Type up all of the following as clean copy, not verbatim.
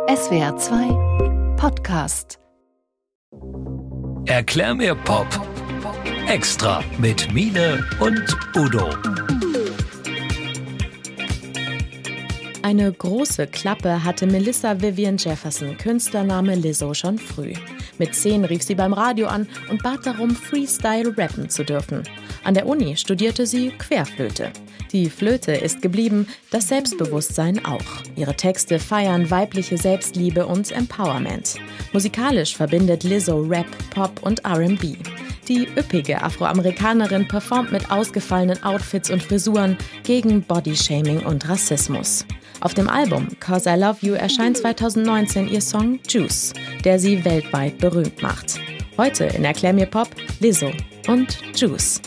SWR 2 Podcast. Erklär mir Pop. Extra mit Mine und Udo. Eine große Klappe hatte Melissa Vivian Jefferson, Künstlername Lizzo, schon früh. Mit 10 rief sie beim Radio an und bat darum, Freestyle rappen zu dürfen. An der Uni studierte sie Querflöte. Die Flöte ist geblieben, das Selbstbewusstsein auch. Ihre Texte feiern weibliche Selbstliebe und Empowerment. Musikalisch verbindet Lizzo Rap, Pop und R&B. Die üppige Afroamerikanerin performt mit ausgefallenen Outfits und Frisuren gegen Bodyshaming und Rassismus. Auf dem Album Cause I Love You erscheint 2019 ihr Song Juice, der sie weltweit berühmt macht. Heute in Erklär mir Pop, Lizzo und Juice.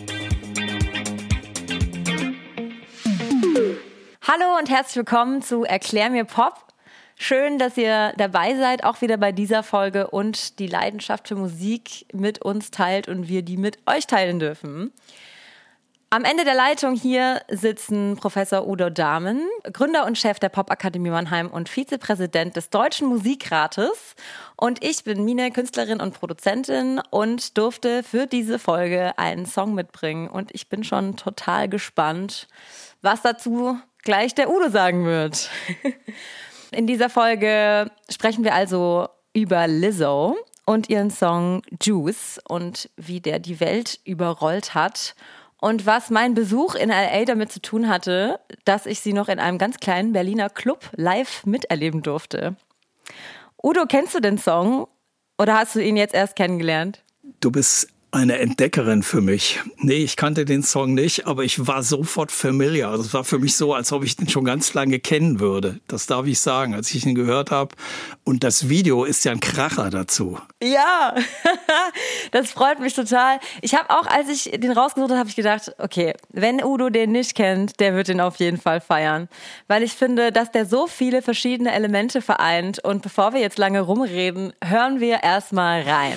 Hallo und herzlich willkommen zu Erklär mir Pop. Schön, dass ihr dabei seid, auch wieder bei dieser Folge und die Leidenschaft für Musik mit uns teilt und wir die mit euch teilen dürfen. Am Ende der Leitung hier sitzen Professor Udo Dahmen, Gründer und Chef der Popakademie Mannheim und Vizepräsident des Deutschen Musikrates. Und ich bin Mine, Künstlerin und Produzentin und durfte für diese Folge einen Song mitbringen. Und ich bin schon total gespannt, was dazu gleich der Udo sagen wird. In dieser Folge sprechen wir also über Lizzo und ihren Song Juice und wie der die Welt überrollt hat. Und was mein Besuch in L.A. damit zu tun hatte, dass ich sie noch in einem ganz kleinen Berliner Club live miterleben durfte. Udo, kennst du den Song oder hast du ihn jetzt erst kennengelernt? Du bist eine Entdeckerin für mich. Nee, ich kannte den Song nicht, aber ich war sofort familiar. Also es war für mich so, als ob ich den schon ganz lange kennen würde. Das darf ich sagen, als ich ihn gehört habe. Und das Video ist ja ein Kracher dazu. Ja, das freut mich total. Ich habe auch, als ich den rausgesucht habe, habe ich gedacht, okay, wenn Udo den nicht kennt, der wird den auf jeden Fall feiern. Weil ich finde, dass der so viele verschiedene Elemente vereint. Und bevor wir jetzt lange rumreden, hören wir erstmal rein.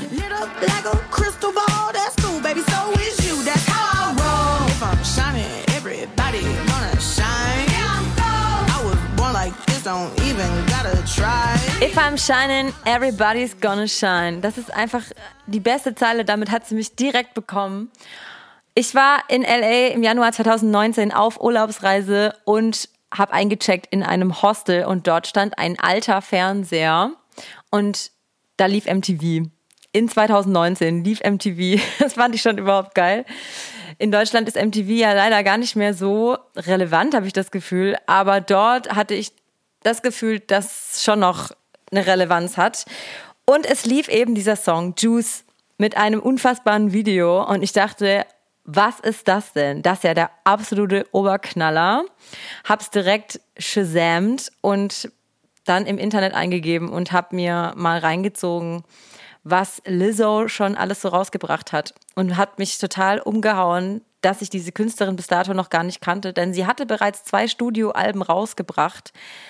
That's cool, baby, so is you, that's how I roll. If I'm shining, everybody gonna shine. I was born like this, don't even gotta try. If I'm shining, everybody's gonna shine. Das ist einfach die beste Zeile, damit hat sie mich direkt bekommen. Ich war in L.A. im Januar 2019 auf Urlaubsreise und habe eingecheckt in einem Hostel und dort stand ein alter Fernseher und da lief MTV. In 2019 lief MTV. Das fand ich schon überhaupt geil. In Deutschland ist MTV ja leider gar nicht mehr so relevant, habe ich das Gefühl. Aber dort hatte ich das Gefühl, dass es schon noch eine Relevanz hat. Und es lief eben dieser Song Juice mit einem unfassbaren Video. Und ich dachte, was ist das denn? Das ist ja der absolute Oberknaller. Hab's direkt shazamt und dann im Internet eingegeben und hab mir mal reingezogen, was Lizzo schon alles so rausgebracht hat. Und hat mich total umgehauen, dass ich diese Künstlerin bis dato noch gar nicht kannte, denn sie hatte bereits 2 Studioalben rausgebracht.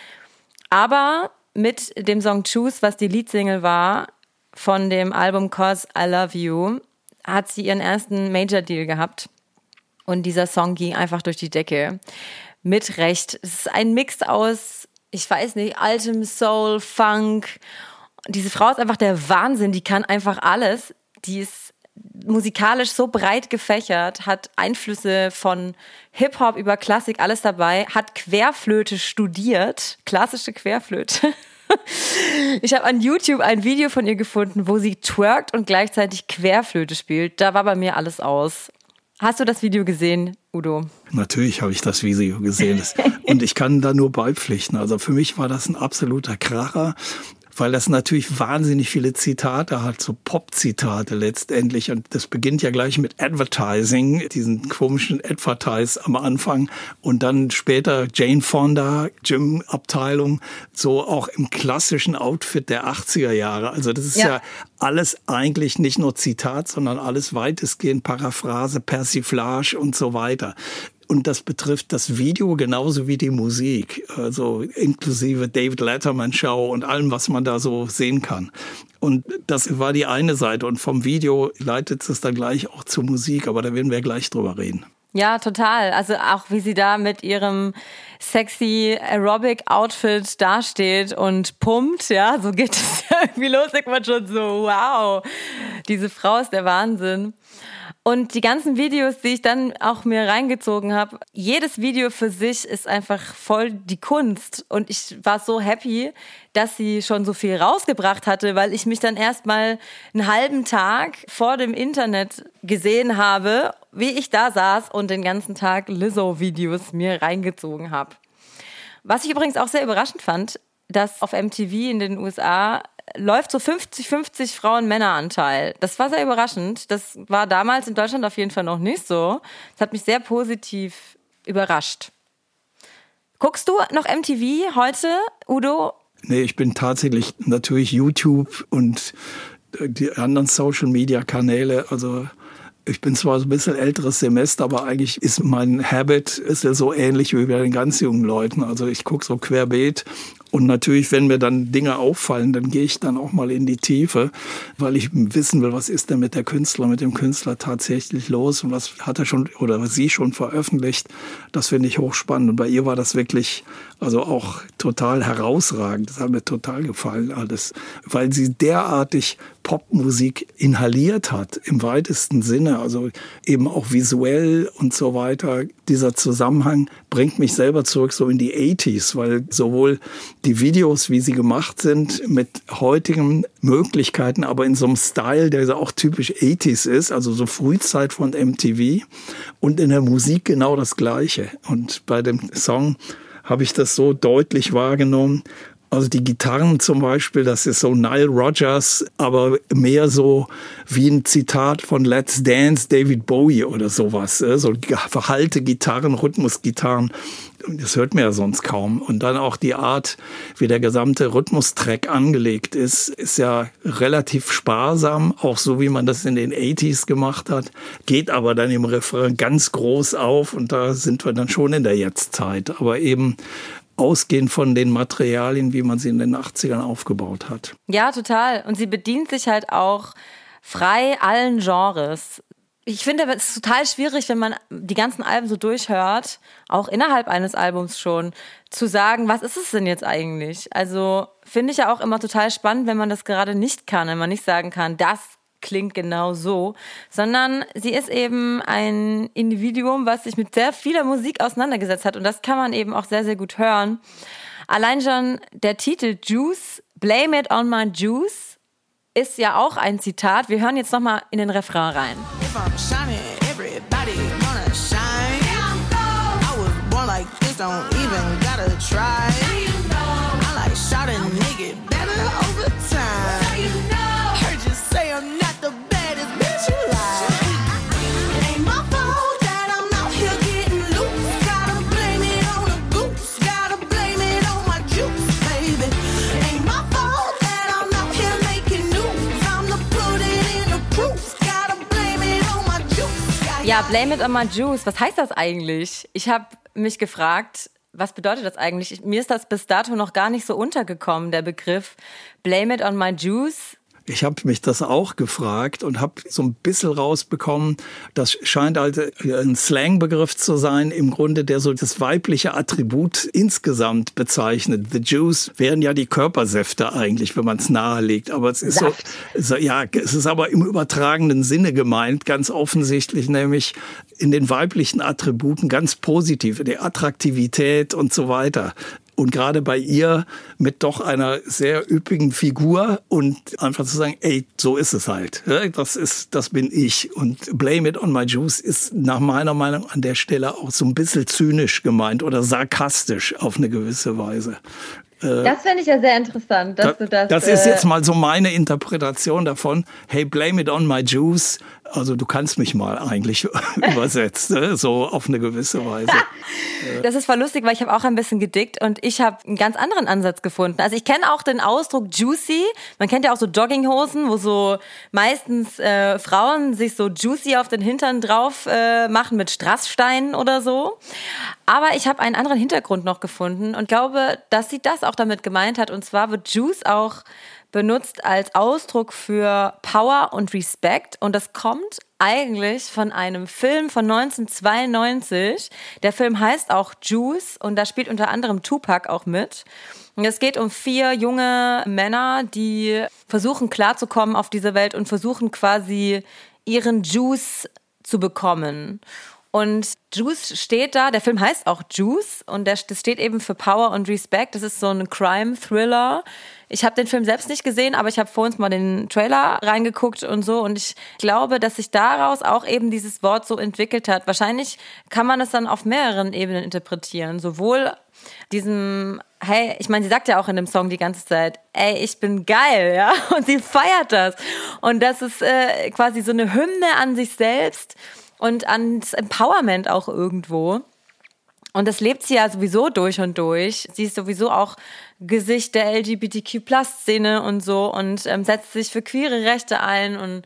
Aber mit dem Song Juice, was die Leadsingle war, von dem Album Cause I Love You, hat sie ihren ersten Major-Deal gehabt. Und dieser Song ging einfach durch die Decke. Mit Recht. Es ist ein Mix aus, ich weiß nicht, altem Soul, Funk. Diese Frau ist einfach der Wahnsinn, die kann einfach alles. Die ist musikalisch so breit gefächert, hat Einflüsse von Hip-Hop über Klassik, alles dabei, hat Querflöte studiert, klassische Querflöte. Ich habe an YouTube ein Video von ihr gefunden, wo sie twerkt und gleichzeitig Querflöte spielt. Da war bei mir alles aus. Hast du das Video gesehen, Udo? Natürlich habe ich das Video gesehen. Und ich kann da nur beipflichten. Also für mich war das ein absoluter Kracher, weil das natürlich wahnsinnig viele Zitate hat, so Pop-Zitate letztendlich. Und das beginnt ja gleich mit Advertising, diesen komischen Advertise am Anfang. Und dann später Jane Fonda, Gym-Abteilung, so auch im klassischen Outfit der 80er Jahre. Also das ist ja alles eigentlich nicht nur Zitat, sondern alles weitestgehend Paraphrase, Persiflage und so weiter. Und das betrifft das Video genauso wie die Musik, also inklusive David Letterman Show und allem, was man da so sehen kann. Und das war die eine Seite und vom Video leitet es dann gleich auch zur Musik, aber da werden wir gleich drüber reden. Ja, total. Also auch wie sie da mit ihrem sexy Aerobic-Outfit dasteht und pumpt, ja, so geht es ja irgendwie los. Denkt man schon so, wow, diese Frau ist der Wahnsinn. Und die ganzen Videos, die ich dann auch mir reingezogen habe, jedes Video für sich ist einfach voll die Kunst. Und ich war so happy, dass sie schon so viel rausgebracht hatte, weil ich mich dann erst mal einen halben Tag vor dem Internet gesehen habe, wie ich da saß und den ganzen Tag Lizzo-Videos mir reingezogen habe. Was ich übrigens auch sehr überraschend fand, dass auf MTV in den USA läuft so 50-50 Frauen-Männer-Anteil. Das war sehr überraschend. Das war damals in Deutschland auf jeden Fall noch nicht so. Das hat mich sehr positiv überrascht. Guckst du noch MTV heute, Udo? Nee, ich bin tatsächlich natürlich YouTube und die anderen Social-Media-Kanäle, also ich bin zwar so ein bisschen älteres Semester, aber eigentlich ist mein Habit ist ja so ähnlich wie bei den ganz jungen Leuten. Also ich gucke so querbeet. Und natürlich, wenn mir dann Dinge auffallen, dann gehe ich dann auch mal in die Tiefe, weil ich wissen will, was ist denn mit dem Künstler tatsächlich los und was hat er schon oder was sie schon veröffentlicht. Das finde ich hochspannend. Und bei ihr war das wirklich also auch total herausragend. Das hat mir total gefallen alles, weil sie derartig Popmusik inhaliert hat, im weitesten Sinne, also eben auch visuell und so weiter. Dieser Zusammenhang bringt mich selber zurück so in die 80s, weil sowohl die Videos, wie sie gemacht sind, mit heutigen Möglichkeiten, aber in so einem Style, der auch typisch 80s ist, also so Frühzeit von MTV und in der Musik genau das Gleiche. Und bei dem Song habe ich das so deutlich wahrgenommen. Also die Gitarren zum Beispiel, das ist so Nile Rodgers, aber mehr so wie ein Zitat von Let's Dance, David Bowie oder sowas. So verhallte Gitarren, Rhythmusgitarren, das hört man ja sonst kaum. Und dann auch die Art, wie der gesamte Rhythmustrack angelegt ist ja relativ sparsam, auch so wie man das in den 80s gemacht hat, geht aber dann im Refrain ganz groß auf und da sind wir dann schon in der Jetztzeit. Aber eben ausgehend von den Materialien, wie man sie in den 80ern aufgebaut hat. Ja, total. Und sie bedient sich halt auch frei allen Genres. Ich finde, es ist total schwierig, wenn man die ganzen Alben so durchhört, auch innerhalb eines Albums schon, zu sagen, was ist es denn jetzt eigentlich? Also finde ich ja auch immer total spannend, wenn man das gerade nicht kann, wenn man nicht sagen kann, das klingt genau so, sondern sie ist eben ein Individuum, was sich mit sehr vieler Musik auseinandergesetzt hat und das kann man eben auch sehr, sehr gut hören. Allein schon der Titel Juice, Blame It on My Juice, ist ja auch ein Zitat. Wir hören jetzt nochmal in den Refrain rein. If I'm shining, everybody gonna shine. I was born like this, don't even gotta try. I like shot a nigga better over time. Heard you say I'm not the baddest bitch you like. It ain't my fault that I'm out here getting loose. Gotta blame it on the goose. Gotta blame it on my juice, baby. It ain't my fault that I'm out here making news. I'm the put it in the proof. Gotta blame it on my juice. Ja, Blame It on My Juice. Was heißt das eigentlich? Ich habe mich gefragt, was bedeutet das eigentlich? Mir ist das bis dato noch gar nicht so untergekommen, der Begriff Blame It on My Juice. Ich habe mich das auch gefragt und habe so ein bisschen rausbekommen, das scheint also ein Slangbegriff zu sein, im Grunde, der so das weibliche Attribut insgesamt bezeichnet. The Juice wären ja die Körpersäfte eigentlich, wenn man es nahelegt. Aber es ist so, ja, es ist aber im übertragenen Sinne gemeint, ganz offensichtlich, nämlich in den weiblichen Attributen ganz positiv, die Attraktivität und so weiter. Und gerade bei ihr mit doch einer sehr üppigen Figur und einfach zu sagen, ey, so ist es halt. Das bin ich. Und Blame It on My Juice ist nach meiner Meinung an der Stelle auch so ein bisschen zynisch gemeint oder sarkastisch auf eine gewisse Weise. Das fände ich ja sehr interessant, dass du das... Das ist jetzt mal so meine Interpretation davon. Hey, blame it on my juice. Also du kannst mich mal eigentlich übersetzt, so auf eine gewisse Weise. Das ist voll lustig, weil ich habe auch ein bisschen gedickt und ich habe einen ganz anderen Ansatz gefunden. Also ich kenne auch den Ausdruck juicy. Man kennt ja auch so Jogginghosen, wo so meistens Frauen sich so juicy auf den Hintern drauf machen mit Strasssteinen oder so. Aber ich habe einen anderen Hintergrund noch gefunden und glaube, dass sie das auch damit gemeint hat. Und zwar wird Juice auch benutzt als Ausdruck für Power und Respekt. Und das kommt eigentlich von einem Film von 1992. Der Film heißt auch Juice und da spielt unter anderem Tupac auch mit. Und es geht um 4 junge Männer, die versuchen klarzukommen auf dieser Welt und versuchen quasi ihren Juice zu bekommen. Und Juice steht da, der Film heißt auch Juice und das steht eben für Power und Respect. Das ist so ein Crime-Thriller. Ich habe den Film selbst nicht gesehen, aber ich habe vor uns mal den Trailer reingeguckt und so. Und ich glaube, dass sich daraus auch eben dieses Wort so entwickelt hat. Wahrscheinlich kann man es dann auf mehreren Ebenen interpretieren. Sowohl diesem, hey, ich meine, sie sagt ja auch in dem Song die ganze Zeit, ey, ich bin geil, ja, und sie feiert das. Und das ist quasi so eine Hymne an sich selbst und ans Empowerment auch irgendwo. Und das lebt sie ja sowieso durch und durch. Sie ist sowieso auch Gesicht der LGBTQ+-Szene und so und setzt sich für queere Rechte ein. Und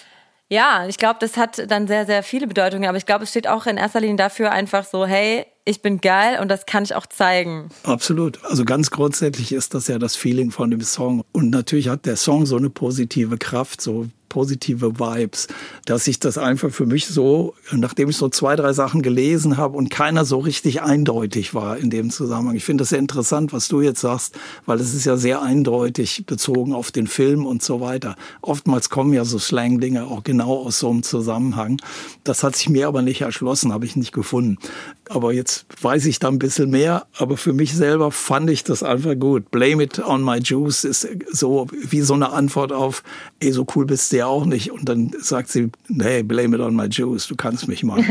ja, ich glaube, das hat dann sehr, sehr viele Bedeutungen. Aber ich glaube, es steht auch in erster Linie dafür einfach so, hey, ich bin geil und das kann ich auch zeigen. Absolut. Also ganz grundsätzlich ist das ja das Feeling von dem Song. Und natürlich hat der Song so eine positive Kraft, so positive Vibes, dass ich das einfach für mich so, nachdem ich so 2, 3 Sachen gelesen habe und keiner so richtig eindeutig war in dem Zusammenhang. Ich finde das sehr interessant, was du jetzt sagst, weil es ist ja sehr eindeutig bezogen auf den Film und so weiter. Oftmals kommen ja so Slang-Dinge auch genau aus so einem Zusammenhang. Das hat sich mir aber nicht erschlossen, habe ich nicht gefunden. Aber jetzt weiß ich da ein bisschen mehr, aber für mich selber fand ich das einfach gut. Blame it on my juice ist so wie so eine Antwort auf, ey, so cool bist du ja auch nicht. Und dann sagt sie, hey, blame it on my juice, du kannst mich mal.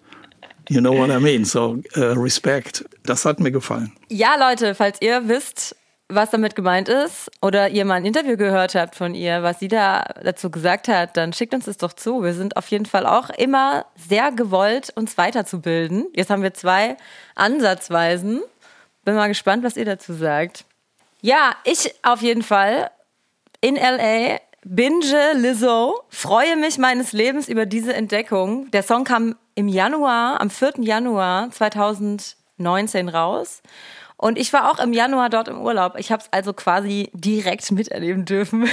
You know what I mean? So, Respect. Das hat mir gefallen. Ja, Leute, falls ihr wisst, was damit gemeint ist oder ihr mal ein Interview gehört habt von ihr, was sie da dazu gesagt hat, dann schickt uns das doch zu. Wir sind auf jeden Fall auch immer sehr gewollt, uns weiterzubilden. Jetzt haben wir 2 Ansatzweisen. Bin mal gespannt, was ihr dazu sagt. Ja, ich auf jeden Fall in L.A. binge Lizzo, freue mich meines Lebens über diese Entdeckung. Der Song kam im Januar, am 4. Januar 2019 raus. Und ich war auch im Januar dort im Urlaub. Ich habe es also quasi direkt miterleben dürfen,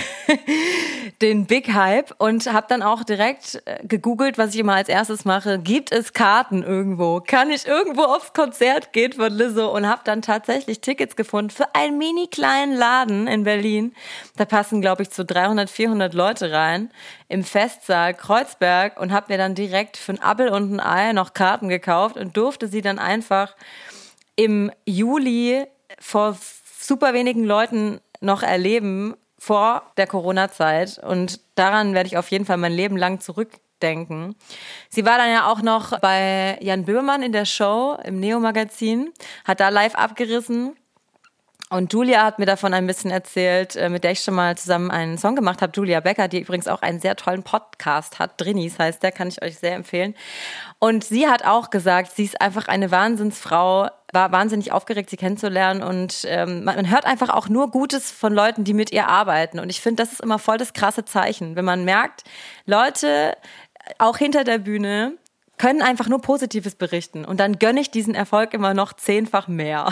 den Big Hype. Und habe dann auch direkt gegoogelt, was ich immer als erstes mache. Gibt es Karten irgendwo? Kann ich irgendwo aufs Konzert gehen von Lizzo? Und habe dann tatsächlich Tickets gefunden für einen mini kleinen Laden in Berlin. Da passen, glaube ich, so 300, 400 Leute rein. Im Festsaal Kreuzberg. Und habe mir dann direkt für ein Appel und ein Ei noch Karten gekauft und durfte sie dann einfach im Juli vor super wenigen Leuten noch erleben, vor der Corona-Zeit. Und daran werde ich auf jeden Fall mein Leben lang zurückdenken. Sie war dann ja auch noch bei Jan Böhmermann in der Show im Neo-Magazin, hat da live abgerissen. Und Julia hat mir davon ein bisschen erzählt, mit der ich schon mal zusammen einen Song gemacht habe. Julia Becker, die übrigens auch einen sehr tollen Podcast hat. Drinnies heißt der, kann ich euch sehr empfehlen. Und sie hat auch gesagt, sie ist einfach eine Wahnsinnsfrau, war wahnsinnig aufgeregt, sie kennenzulernen. Und man hört einfach auch nur Gutes von Leuten, die mit ihr arbeiten. Und ich finde, das ist immer voll das krasse Zeichen, wenn man merkt, Leute auch hinter der Bühne können einfach nur Positives berichten. Und dann gönne ich diesen Erfolg immer noch 10-fach mehr.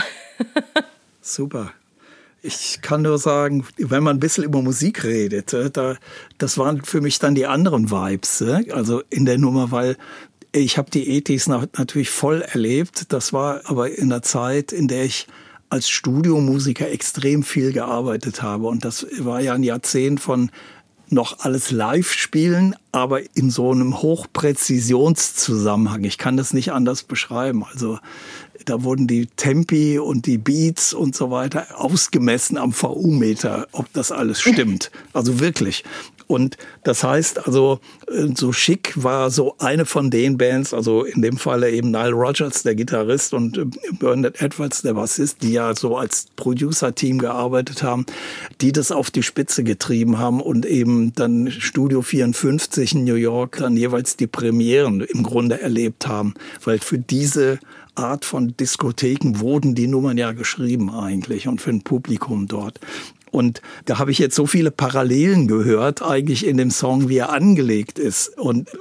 Super. Ich kann nur sagen, wenn man ein bisschen über Musik redet, das waren für mich dann die anderen Vibes, also in der Nummer, weil ich habe die 80s natürlich voll erlebt. Das war aber in der Zeit, in der ich als Studiomusiker extrem viel gearbeitet habe. Und das war ja ein Jahrzehnt von noch alles live spielen, aber in so einem Hochpräzisionszusammenhang. Ich kann das nicht anders beschreiben. Also da wurden die Tempi und die Beats und so weiter ausgemessen am VU-Meter, ob das alles stimmt. Also wirklich. Und das heißt, also so Chic war so eine von den Bands, also in dem Falle eben Nile Rodgers, der Gitarrist, und Bernard Edwards, der Bassist, die ja so als Producer-Team gearbeitet haben, die das auf die Spitze getrieben haben und eben dann Studio 54 in New York dann jeweils die Premieren im Grunde erlebt haben, weil für diese Art von Diskotheken wurden die Nummern ja geschrieben eigentlich und für ein Publikum dort. Und da habe ich jetzt so viele Parallelen gehört, eigentlich in dem Song, wie er angelegt ist. Und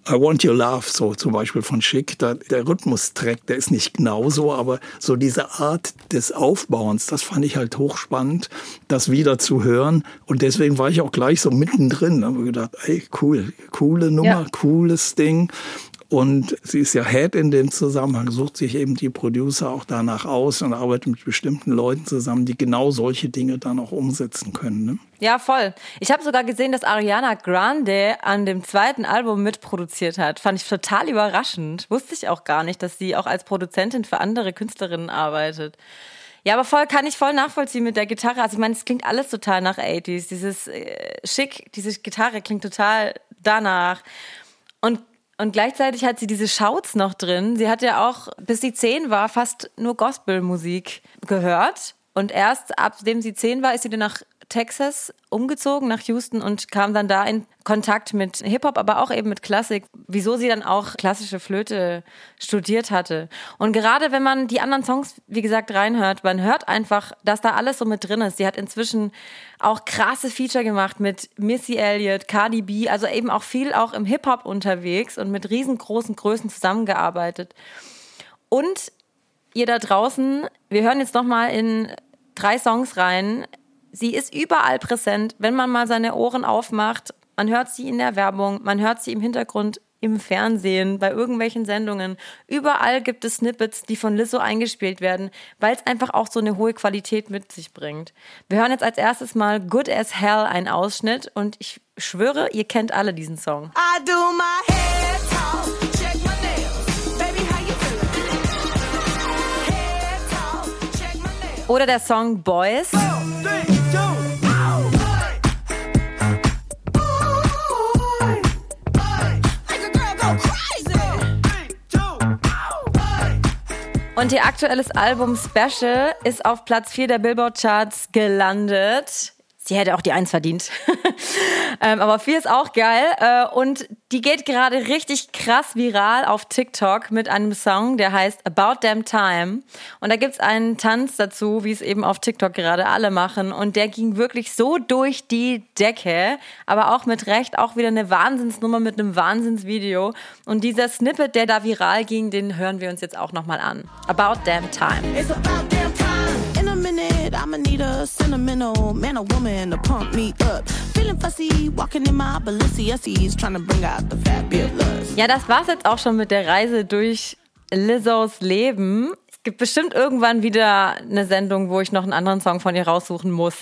I Want Your Love, so zum Beispiel von Chic, der Rhythmustrack, der ist nicht genau so, aber so diese Art des Aufbauens, das fand ich halt hochspannend, das wieder zu hören. Und deswegen war ich auch gleich so mittendrin. Da habe ich gedacht, ey, coole Nummer, cooles Ding. Und sie ist ja Head in dem Zusammenhang, sucht sich eben die Producer auch danach aus und arbeitet mit bestimmten Leuten zusammen, die genau solche Dinge dann auch umsetzen können. Ne? Ja, voll. Ich habe sogar gesehen, dass Ariana Grande an dem zweiten Album mitproduziert hat. Fand ich total überraschend. Wusste ich auch gar nicht, dass sie auch als Produzentin für andere Künstlerinnen arbeitet. Ja, aber kann ich voll nachvollziehen mit der Gitarre. Also ich meine, es klingt alles total nach 80s. Dieses Chic, diese Gitarre klingt total danach. Und gleichzeitig hat sie diese Shouts noch drin. Sie hat ja auch, bis sie 10 war, fast nur Gospelmusik gehört. Und erst abdem sie 10 war, ist sie dann nach Texas umgezogen, nach Houston, und kam dann da in Kontakt mit Hip-Hop, aber auch eben mit Klassik. Wieso sie dann auch klassische Flöte studiert hatte. Und gerade wenn man die anderen Songs, wie gesagt, reinhört, man hört einfach, dass da alles so mit drin ist. Sie hat inzwischen auch krasse Feature gemacht mit Missy Elliott, Cardi B, also eben auch viel auch im Hip-Hop unterwegs und mit riesengroßen Größen zusammengearbeitet. Und ihr da draußen, wir hören jetzt nochmal in 3 Songs rein. Sie ist überall präsent, wenn man mal seine Ohren aufmacht. Man hört sie in der Werbung, man hört sie im Hintergrund im Fernsehen, bei irgendwelchen Sendungen. Überall gibt es Snippets, die von Lizzo eingespielt werden, weil es einfach auch so eine hohe Qualität mit sich bringt. Wir hören jetzt als erstes mal Good as Hell, einen Ausschnitt, und ich schwöre, ihr kennt alle diesen Song. I do my head talk, check my nails. Baby, how you feeling? Head talk, check my nails. Oder der Song Boys. Und ihr aktuelles Album Special ist auf Platz 4 der Billboard-Charts gelandet. Sie hätte auch die 1 verdient. Aber 4 ist auch geil. Und die geht gerade richtig krass viral auf TikTok mit einem Song, der heißt About Damn Time. Und da gibt's einen Tanz dazu, wie es eben auf TikTok gerade alle machen. Und der ging wirklich so durch die Decke. Aber auch mit Recht, auch wieder eine Wahnsinnsnummer mit einem Wahnsinnsvideo. Und dieser Snippet, der da viral ging, den hören wir uns jetzt auch nochmal an. About Damn Time. It's about damn time. In a minute, I'ma need a sentimental man or woman to pump me up. Feeling fussy, walking in my Balenciennes, trying to bring out the fabulous. Ja, das war's jetzt auch schon mit der Reise durch Lizzos Leben. Es gibt bestimmt irgendwann wieder eine Sendung, wo ich noch einen anderen Song von ihr raussuchen muss.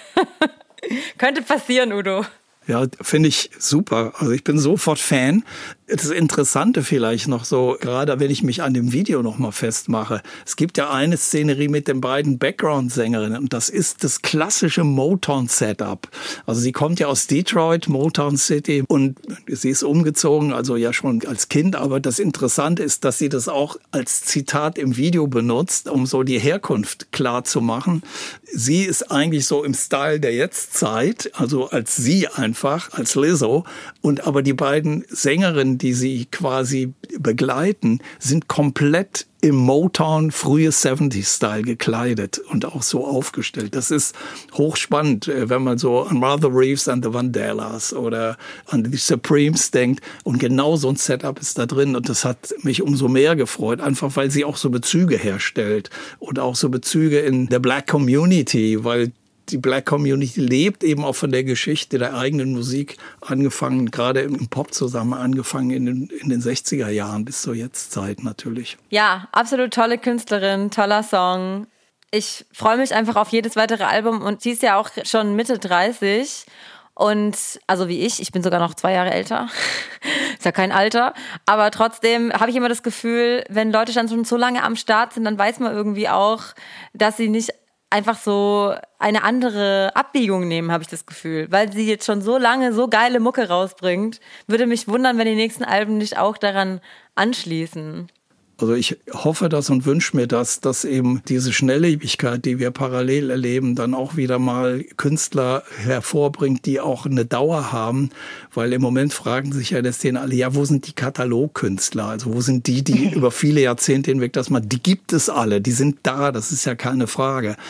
Könnte passieren, Udo. Ja, finde ich super. Also ich bin sofort Fan. Das Interessante vielleicht noch so, gerade wenn ich mich an dem Video noch mal festmache. Es gibt ja eine Szenerie mit den beiden Background-Sängerinnen und das ist das klassische Motown-Setup. Also sie kommt ja aus Detroit, Motown City, und sie ist umgezogen, also ja schon als Kind. Aber das Interessante ist, dass sie das auch als Zitat im Video benutzt, um so die Herkunft klar zu machen. Sie ist eigentlich so im Style der Jetztzeit, also als sie einfach, als Lizzo. Und aber die beiden Sängerinnen, die sie quasi begleiten, sind komplett im Motown frühe 70s-Style gekleidet und auch so aufgestellt. Das ist hochspannend, wenn man so an Martha Reeves and the Vandellas oder an die Supremes denkt. Und genau so ein Setup ist da drin. Und das hat mich umso mehr gefreut, einfach weil sie auch so Bezüge herstellt und auch so Bezüge in der Black Community, weil die Black Community lebt eben auch von der Geschichte der eigenen Musik, angefangen, gerade im Pop zusammen, angefangen in den 60er Jahren bis zur Jetztzeit natürlich. Ja, absolut tolle Künstlerin, toller Song. Ich freue mich einfach auf jedes weitere Album, und sie ist ja auch schon Mitte 30 und also wie ich bin sogar noch 2 Jahre älter, ist ja kein Alter, aber trotzdem habe ich immer das Gefühl, wenn Leute schon so lange am Start sind, dann weiß man irgendwie auch, dass sie nicht einfach so eine andere Abbiegung nehmen, habe ich das Gefühl. Weil sie jetzt schon so lange so geile Mucke rausbringt, würde mich wundern, wenn die nächsten Alben nicht auch daran anschließen. Also ich hoffe das und wünsche mir das, dass eben diese Schnelllebigkeit, die wir parallel erleben, dann auch wieder mal Künstler hervorbringt, die auch eine Dauer haben. Weil im Moment fragen sich ja das denen alle, ja, wo sind die Katalogkünstler? Also wo sind die über viele Jahrzehnte hinweg, die gibt es alle, die sind da, das ist ja keine Frage.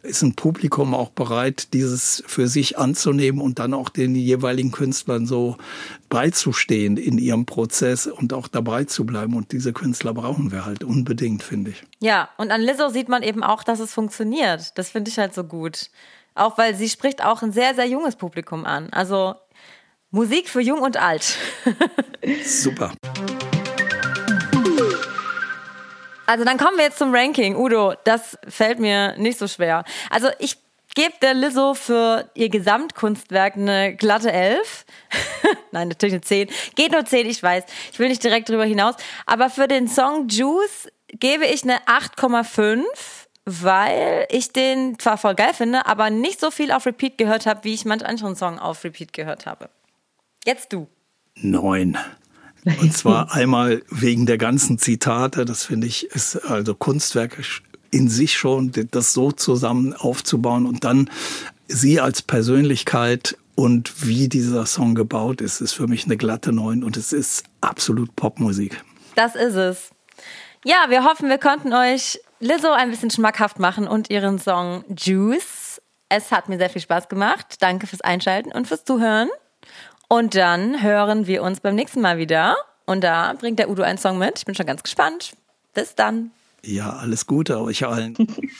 ist ein Publikum auch bereit, dieses für sich anzunehmen und dann auch den jeweiligen Künstlern so beizustehen in ihrem Prozess und auch dabei zu bleiben. Und diese Künstler brauchen wir halt unbedingt, finde ich. Ja, und an Lizzo sieht man eben auch, dass es funktioniert. Das finde ich halt so gut. Auch weil sie spricht auch ein sehr, sehr junges Publikum an. Also Musik für Jung und Alt. Super. Also dann kommen wir jetzt zum Ranking. Udo, das fällt mir nicht so schwer. Also ich gebe der Lizzo für ihr Gesamtkunstwerk eine glatte 11. Nein, natürlich eine 10. Geht nur 10, ich weiß. Ich will nicht direkt drüber hinaus. Aber für den Song Juice gebe ich eine 8,5, weil ich den zwar voll geil finde, aber nicht so viel auf Repeat gehört habe, wie ich manch anderen Song auf Repeat gehört habe. Jetzt du. 9. Und zwar einmal wegen der ganzen Zitate, das finde ich, ist also Kunstwerk in sich schon, das so zusammen aufzubauen und dann sie als Persönlichkeit und wie dieser Song gebaut ist für mich eine glatte 9 und es ist absolut Popmusik. Das ist es. Ja, wir hoffen, wir konnten euch Lizzo ein bisschen schmackhaft machen und ihren Song Juice. Es hat mir sehr viel Spaß gemacht. Danke fürs Einschalten und fürs Zuhören. Und dann hören wir uns beim nächsten Mal wieder. Und da bringt der Udo einen Song mit. Ich bin schon ganz gespannt. Bis dann. Ja, alles Gute euch allen.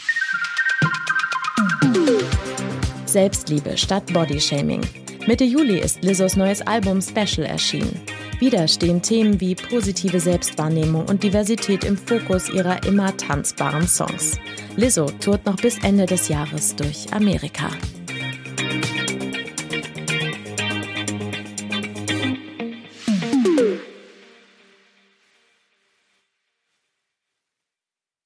Selbstliebe statt Bodyshaming. Mitte Juli ist Lizzos neues Album Special erschienen. Wieder stehen Themen wie positive Selbstwahrnehmung und Diversität im Fokus ihrer immer tanzbaren Songs. Lizzo tourt noch bis Ende des Jahres durch Amerika.